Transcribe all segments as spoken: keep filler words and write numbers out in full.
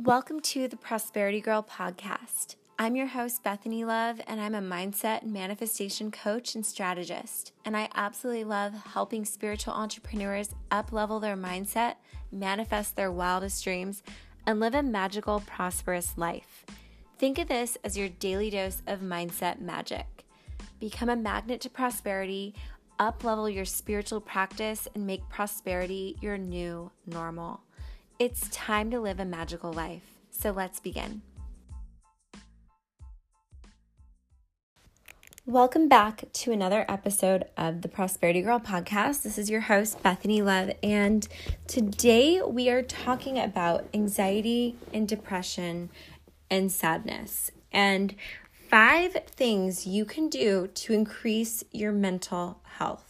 Welcome to the Prosperity Girl podcast. I'm your host, Bethany Love, and I'm a mindset and manifestation coach and strategist. And I absolutely love helping spiritual entrepreneurs up-level their mindset, manifest their wildest dreams, and live a magical, prosperous life. Think of this as your daily dose of mindset magic. Become a magnet to prosperity, up-level your spiritual practice, and make prosperity your new normal. It's time to live a magical life. So let's begin. Welcome back to another episode of the Prosperity Girl podcast. This is your host, Bethany Love, and today we are talking about anxiety and depression and sadness and five things you can do to increase your mental health.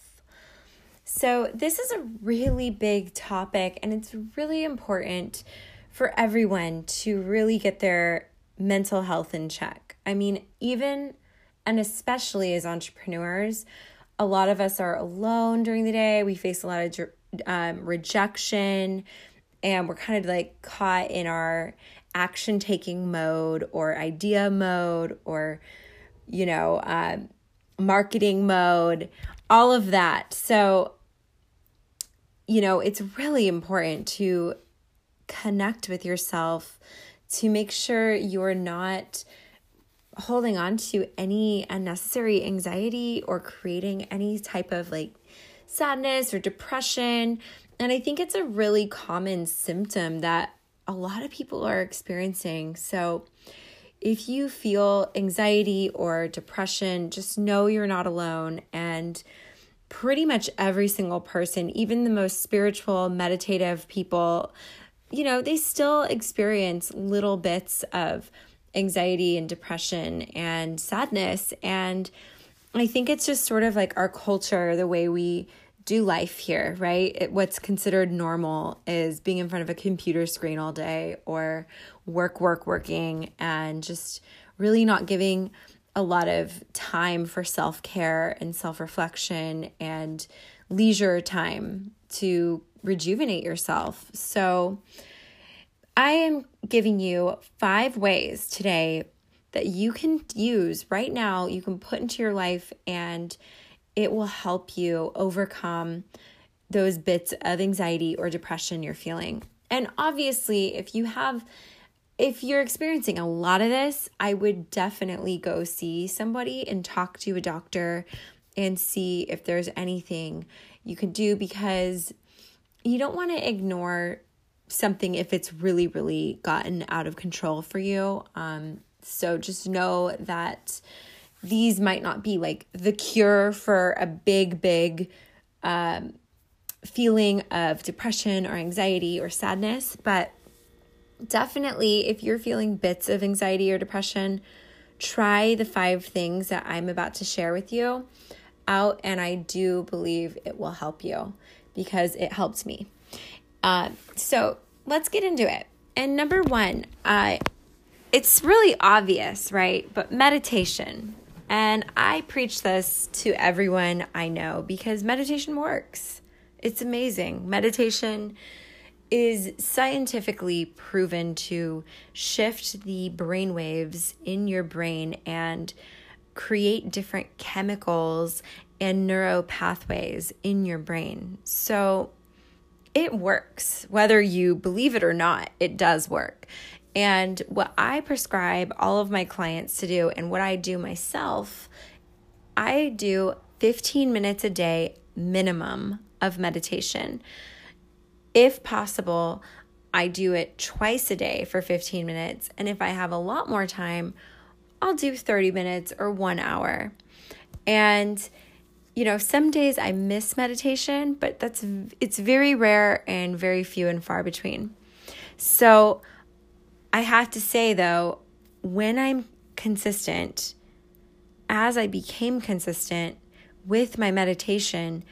So this is a really big topic, and it's really important for everyone to really get their mental health in check. I mean, even and especially as entrepreneurs, a lot of us are alone during the day. We face a lot of um, rejection, and we're kind of like caught in our action-taking mode or idea mode or, you know, um, marketing mode, all of that. So you know, it's really important to connect with yourself to make sure you're not holding on to any unnecessary anxiety or creating any type of like sadness or depression. And I think it's a really common symptom that a lot of people are experiencing. So if you feel anxiety or depression, just know you're not alone. And pretty much every single person, even the most spiritual, meditative people, you know, they still experience little bits of anxiety and depression and sadness. And I think it's just sort of like our culture, the way we do life here, right? It, what's considered normal is being in front of a computer screen all day or work, work, working, and just really not giving a lot of time for self-care and self-reflection and leisure time to rejuvenate yourself. So I am giving you five ways today that you can use right now, you can put into your life, and it will help you overcome those bits of anxiety or depression you're feeling. And obviously, if you have If you're experiencing a lot of this, I would definitely go see somebody and talk to a doctor and see if there's anything you can do, because you don't want to ignore something if it's really, really gotten out of control for you. Um, so just know that these might not be like the cure for a big, big um, feeling of depression or anxiety or sadness, but definitely, if you're feeling bits of anxiety or depression, try the five things that I'm about to share with you out, and I do believe it will help you because it helped me. Uh, so let's get into it. And number one, uh, it's really obvious, right? But meditation. And I preach this to everyone I know because meditation works. It's amazing. Meditation is scientifically proven to shift the brain waves in your brain and create different chemicals and neuro pathways in your brain. So it works. Whether you believe it or not, it does work. And what I prescribe all of my clients to do, and what I do myself, I do fifteen minutes a day minimum of meditation. If possible, I do it twice a day for fifteen minutes. And if I have a lot more time, I'll do thirty minutes or one hour. And, you know, some days I miss meditation, but that's it's very rare and very few and far between. So I have to say, though, when I'm consistent, as I became consistent with my meditation,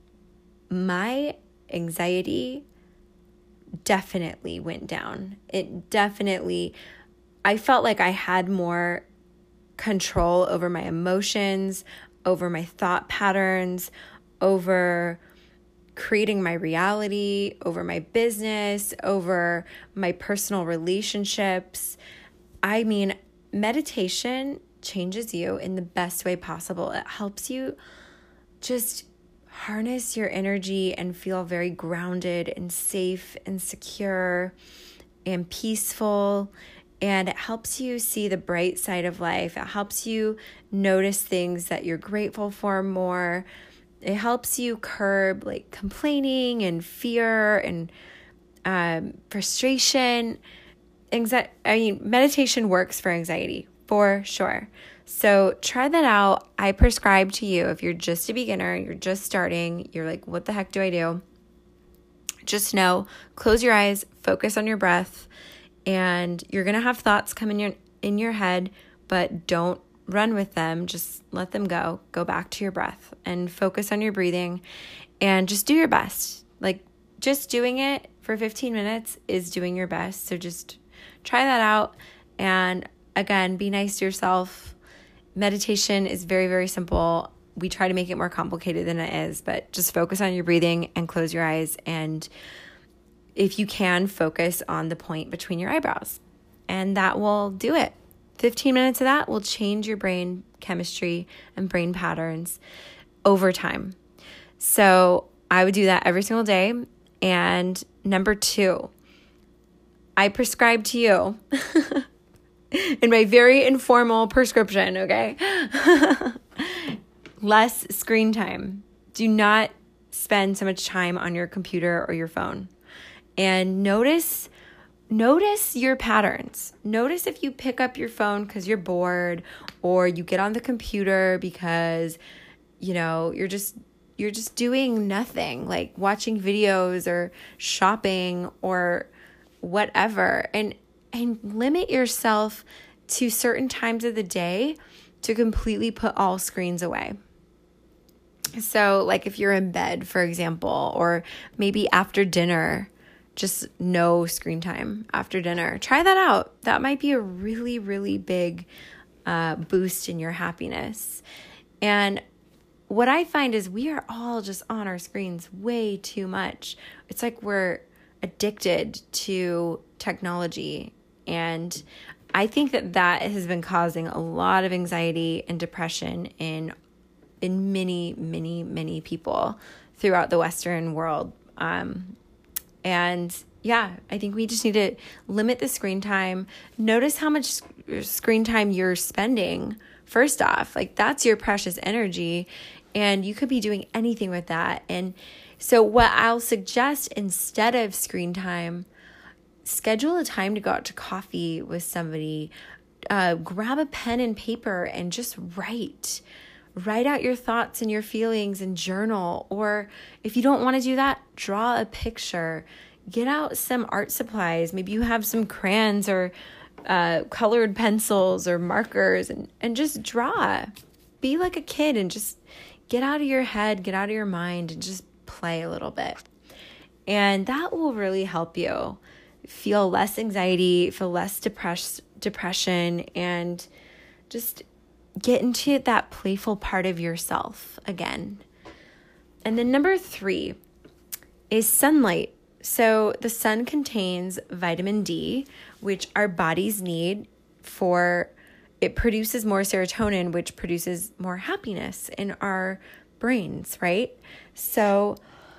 my anxiety definitely went down. It definitely, I felt like I had more control over my emotions, over my thought patterns, over creating my reality, over my business, over my personal relationships. I mean, meditation changes you in the best way possible. It helps you just harness your energy and feel very grounded and safe and secure and peaceful. And it helps you see the bright side of life. It helps you notice things that you're grateful for more. It helps you curb like complaining and fear and um, frustration. Anxi- I mean, meditation works for anxiety for sure. So try that out. I prescribe to you if you're just a beginner, you're just starting, you're like, what the heck do I do? Just know, close your eyes, focus on your breath, and you're going to have thoughts come in your in your head, but don't run with them. Just let them go. Go back to your breath and focus on your breathing and just do your best. Like just doing it for fifteen minutes is doing your best. So just try that out. And again, be nice to yourself. Meditation is very, very simple. We try to make it more complicated than it is, but just focus on your breathing and close your eyes. And if you can, focus on the point between your eyebrows. And that will do it. fifteen minutes of that will change your brain chemistry and brain patterns over time. So I would do that every single day. And number two, I prescribe to you in my very informal prescription, okay? Less screen time. Do not spend so much time on your computer or your phone. And notice notice your patterns. Notice if you pick up your phone because you're bored, or you get on the computer because, you know, you're just you're just doing nothing, like watching videos or shopping or whatever. And and limit yourself to certain times of the day to completely put all screens away. So like if you're in bed, for example, or maybe after dinner, just no screen time after dinner. Try that out. That might be a really, really big uh, boost in your happiness. And what I find is we are all just on our screens way too much. It's like we're addicted to technology. And I think that that has been causing a lot of anxiety and depression in in many, many, many people throughout the Western world. Um, and yeah, I think we just need to limit the screen time. Notice how much screen time you're spending. First off, like that's your precious energy, and you could be doing anything with that. And so what I'll suggest instead of screen time, schedule a time to go out to coffee with somebody, uh, grab a pen and paper and just write. Write out your thoughts and your feelings and journal. Or if you don't want to do that, draw a picture. Get out some art supplies. Maybe you have some crayons or uh, colored pencils or markers, and, and just draw. Be like a kid and just get out of your head, get out of your mind, and just play a little bit. And that will really help you feel less anxiety, feel less depressed, depression, and just get into that playful part of yourself again. And then number three is sunlight. So the sun contains vitamin D, which our bodies need for, it produces more serotonin, which produces more happiness in our brains, right? So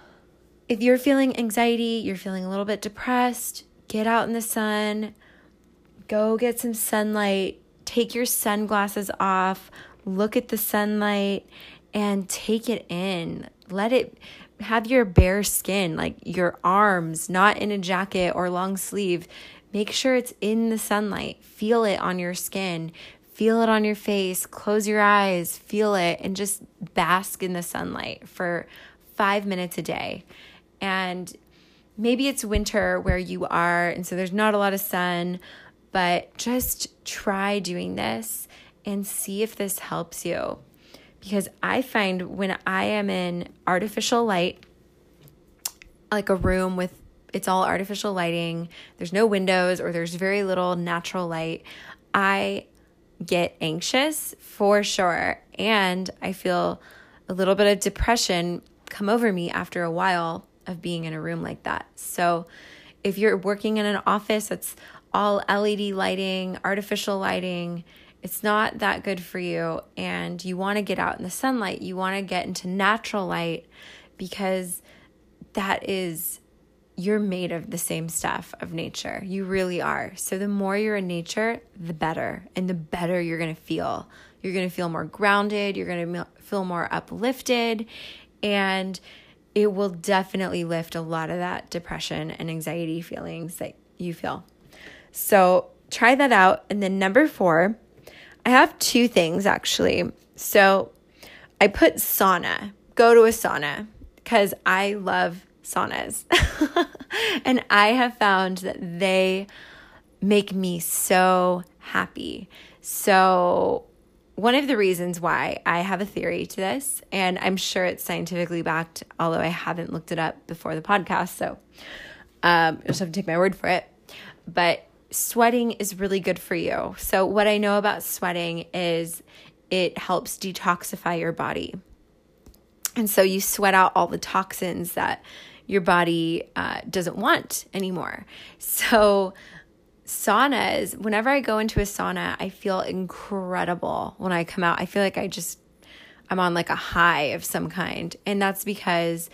if you're feeling anxiety, you're feeling a little bit depressed, get out in the sun, go get some sunlight, take your sunglasses off, look at the sunlight, and take it in. Let it have your bare skin, like your arms, not in a jacket or long sleeve. Make sure it's in the sunlight. Feel it on your skin. Feel it on your face. Close your eyes. Feel it, and just bask in the sunlight for five minutes a day. And maybe it's winter where you are, and so there's not a lot of sun, but just try doing this and see if this helps you. Because I find when I am in artificial light, like a room with, it's all artificial lighting, there's no windows or there's very little natural light, I get anxious for sure. And I feel a little bit of depression come over me after a while of being in a room like that. So if you're working in an office that's all L E D lighting, artificial lighting, it's not that good for you. And you want to get out in the sunlight. You want to get into natural light, because that is, you're made of the same stuff of nature. You really are. So the more you're in nature, the better. And the better you're going to feel. You're going to feel more grounded. You're going to feel more uplifted. And it will definitely lift a lot of that depression and anxiety feelings that you feel. So try that out. And then number four, I have two things actually. So I put sauna. Go to a sauna, because I love saunas. And I have found that they make me so happy. So one of the reasons why, I have a theory to this, and I'm sure it's scientifically backed, although I haven't looked it up before the podcast, so um, I just have to take my word for it. But sweating is really good for you. So what I know about sweating is it helps detoxify your body. And so you sweat out all the toxins that your body uh, doesn't want anymore. So saunas, whenever I go into a sauna, I feel incredible when I come out. I feel like I just, I'm on like a high of some kind. And that's because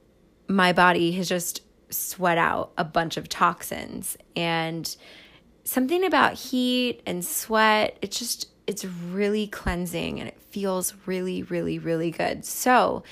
my body has just sweat out a bunch of toxins. And something about heat and sweat, it's just, it's really cleansing and it feels really, really, really good. So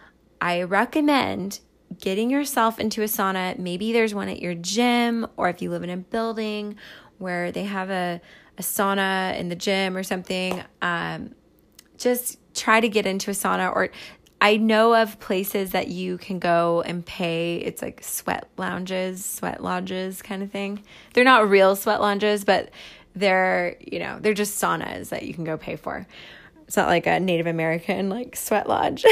I recommend getting yourself into a sauna. Maybe there's one at your gym, or if you live in a building where they have a, a sauna in the gym or something, um, just try to get into a sauna. Or I know of places that you can go and pay. It's like sweat lounges, sweat lodges kind of thing. They're not real sweat lounges, but they're, you know, they're just saunas that you can go pay for. It's not like a Native American like sweat lodge.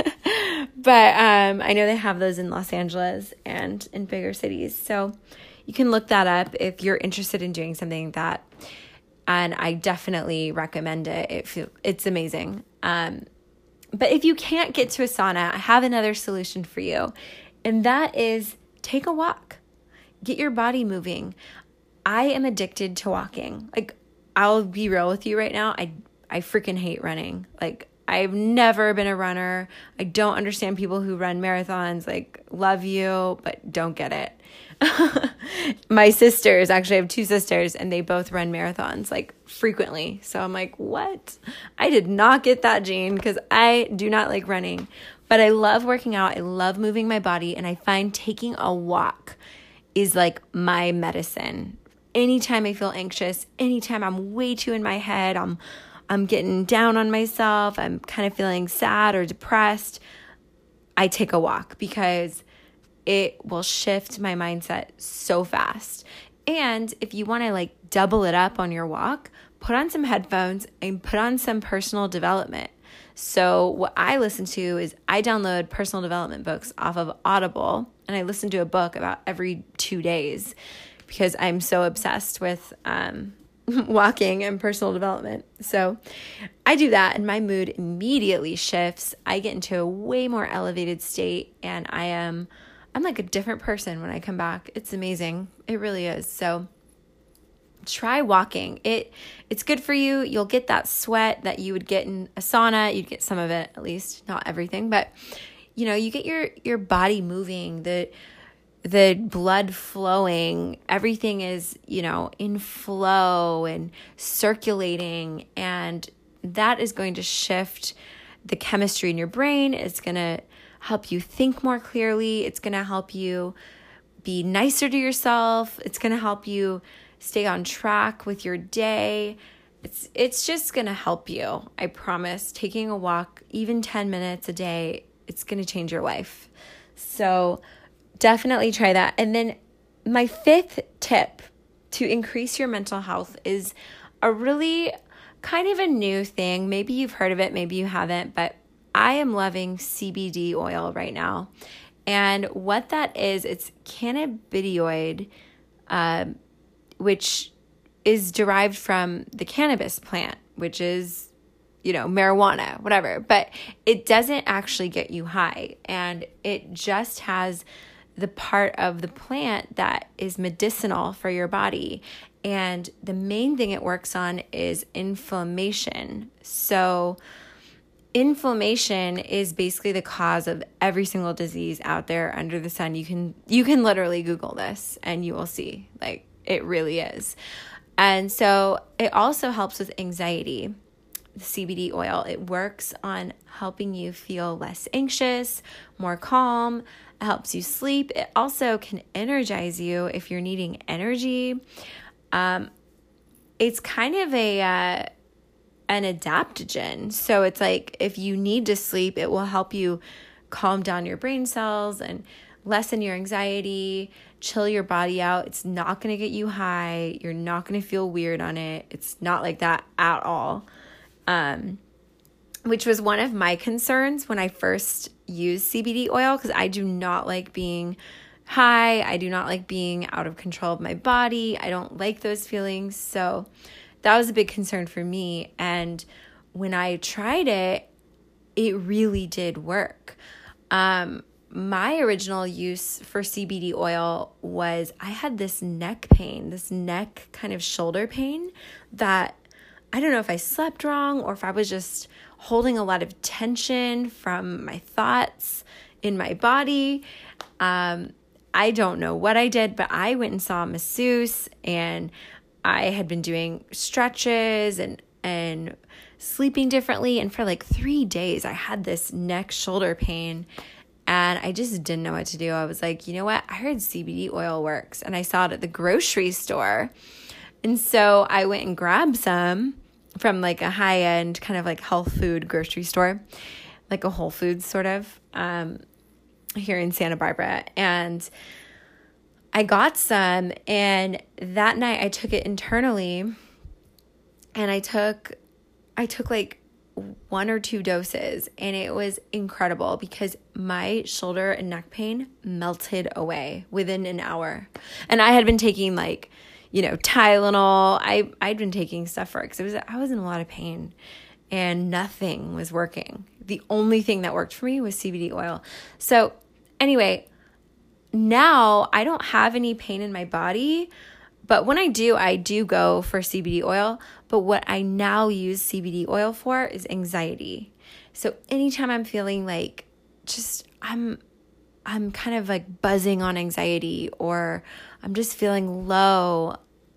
But um, I know they have those in Los Angeles and in bigger cities. So you can look that up if you're interested in doing something like that. And I definitely recommend it. It feel, it's amazing. Um, but if you can't get to a sauna, I have another solution for you. And that is take a walk. Get your body moving. I am addicted to walking. Like, I'll be real with you right now. I I freaking hate running. Like, I've never been a runner. I don't understand people who run marathons. Like, love you, but don't get it. My sisters, actually I have two sisters, and they both run marathons like frequently. So I'm like, what? I did not get that gene, because I do not like running. But I love working out. I love moving my body. And I find taking a walk is like my medicine. Anytime I feel anxious, anytime I'm way too in my head, I'm I'm getting down on myself, I'm kind of feeling sad or depressed, I take a walk, because it will shift my mindset so fast. And if you want to like double it up on your walk, put on some headphones and put on some personal development. So what I listen to is I download personal development books off of Audible, and I listen to a book about every two days because I'm so obsessed with um walking and personal development. So I do that, and my mood immediately shifts. I get into a way more elevated state, and I am, I'm like a different person when I come back. It's amazing. It really is. So try walking. It, it's good for you. You'll get that sweat that you would get in a sauna. You'd get some of it, at least, not everything, but you know, you get your, your body moving, the, the blood flowing, everything is, you know, in flow and circulating, and that is going to shift the chemistry in your brain. It's going to help you think more clearly. It's going to help you be nicer to yourself. It's going to help you stay on track with your day. It's it's just going to help you. I promise. Taking a walk, even ten minutes a day, it's going to change your life. So definitely try that. And then my fifth tip to increase your mental health is a really kind of a new thing. Maybe you've heard of it, maybe you haven't, but I am loving C B D oil right now. And what that is, it's cannabidioid, uh, which is derived from the cannabis plant, which is you know, marijuana, whatever, but it doesn't actually get you high. And it just has the part of the plant that is medicinal for your body. And the main thing it works on is inflammation. So inflammation is basically the cause of every single disease out there under the sun. You can you can literally Google this and you will see, like, it really is. And so it also helps with anxiety. The C B D oil, it works on helping you feel less anxious, more calm. It helps you sleep. It also can energize you if you're needing energy. Um, it's kind of a uh, an adaptogen. So it's like if you need to sleep, it will help you calm down your brain cells and lessen your anxiety, chill your body out. It's not going to get you high. You're not going to feel weird on it. It's not like that at all. Um, which was one of my concerns when I first used C B D oil, because I do not like being high. I do not like being out of control of my body. I don't like those feelings. So that was a big concern for me. And when I tried it, it really did work. Um, my original use for C B D oil was I had this neck pain, this neck kind of shoulder pain that I don't know if I slept wrong or if I was just holding a lot of tension from my thoughts in my body. Um, I don't know what I did, but I went and saw a masseuse, and I had been doing stretches and, and sleeping differently. And for like three days, I had this neck shoulder pain, and I just didn't know what to do. I was like, you know what? I heard C B D oil works, and I saw it at the grocery store. And so I went and grabbed some from like a high-end kind of like health food grocery store, like a Whole Foods sort of, um, here in Santa Barbara. And I got some, and that night I took it internally, and I took, I took like one or two doses, and it was incredible because my shoulder and neck pain melted away within an hour. And I had been taking like, you know, Tylenol. I, I'd been taking stuff for it because it was, I was in a lot of pain and nothing was working. The only thing that worked for me was C B D oil. So anyway, now I don't have any pain in my body, but when I do, I do go for C B D oil. But what I now use C B D oil for is anxiety. So anytime I'm feeling like just, I'm, I'm kind of like buzzing on anxiety, or I'm just feeling low,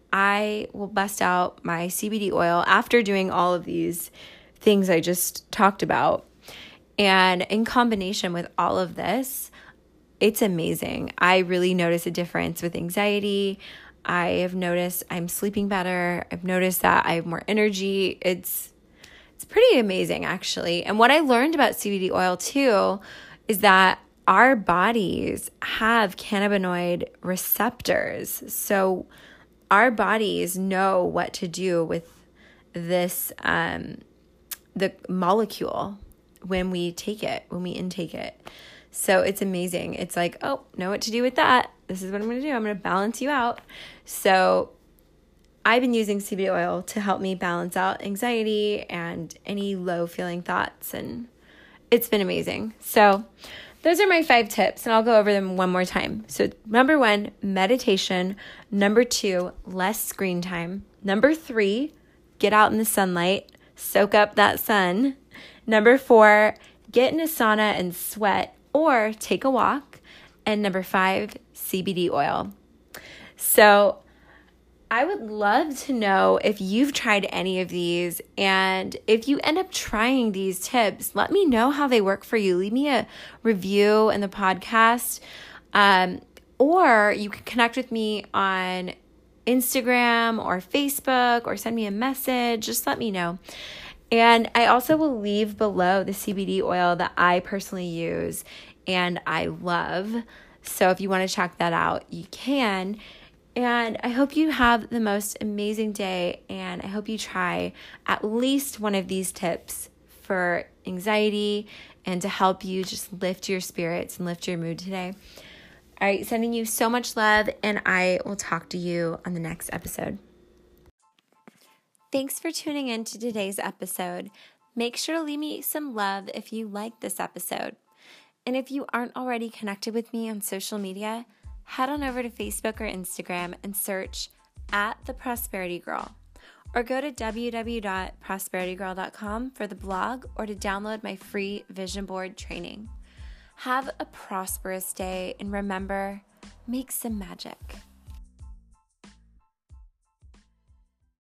I will bust out my C B D oil after doing all of these things I just talked about. And in combination with all of this, it's amazing. I really notice a difference with anxiety. I have noticed I'm sleeping better. I've noticed that I have more energy. It's it's pretty amazing, actually. And what I learned about C B D oil too is that our bodies have cannabinoid receptors. So our bodies know what to do with this, um, the molecule when we take it, when we intake it. So it's amazing. It's like, oh, know what to do with that. This is what I'm going to do. I'm going to balance you out. So I've been using C B D oil to help me balance out anxiety and any low feeling thoughts. And it's been amazing. So those are my five tips, and I'll go over them one more time. So number one, meditation. Number two, less screen time. Number three, get out in the sunlight, soak up that sun. Number four, get in a sauna and sweat or take a walk. And number five, C B D oil. So I would love to know if you've tried any of these, and if you end up trying these tips, let me know how they work for you. Leave me a review in the podcast, um, or you can connect with me on Instagram or Facebook, or send me a message. Just let me know. And I also will leave below the C B D oil that I personally use and I love. So if you want to check that out, you can. And I hope you have the most amazing day, and I hope you try at least one of these tips for anxiety and to help you just lift your spirits and lift your mood today. All right, sending you so much love, and I will talk to you on the next episode. Thanks for tuning in to today's episode. Make sure to leave me some love if you like this episode. And if you aren't already connected with me on social media, head on over to Facebook or Instagram and search at The Prosperity Girl, or go to w w w dot prosperity girl dot com for the blog or to download my free vision board training. Have a prosperous day, and remember, make some magic.